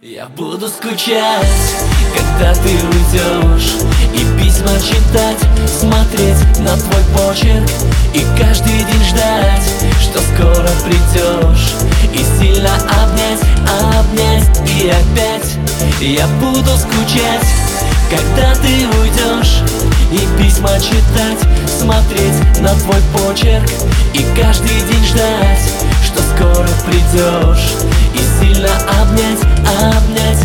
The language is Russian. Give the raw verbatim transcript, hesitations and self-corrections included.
Я буду скучать, когда ты уйдешь, и письма читать, смотреть на твой почерк, и каждый день ждать, что скоро придешь, и сильно обнять, обнять и опять. Я буду скучать, когда ты уйдешь, и письма читать, смотреть на твой почерк, и каждый день ждать, что скоро придешь, и сильно обнять, обнять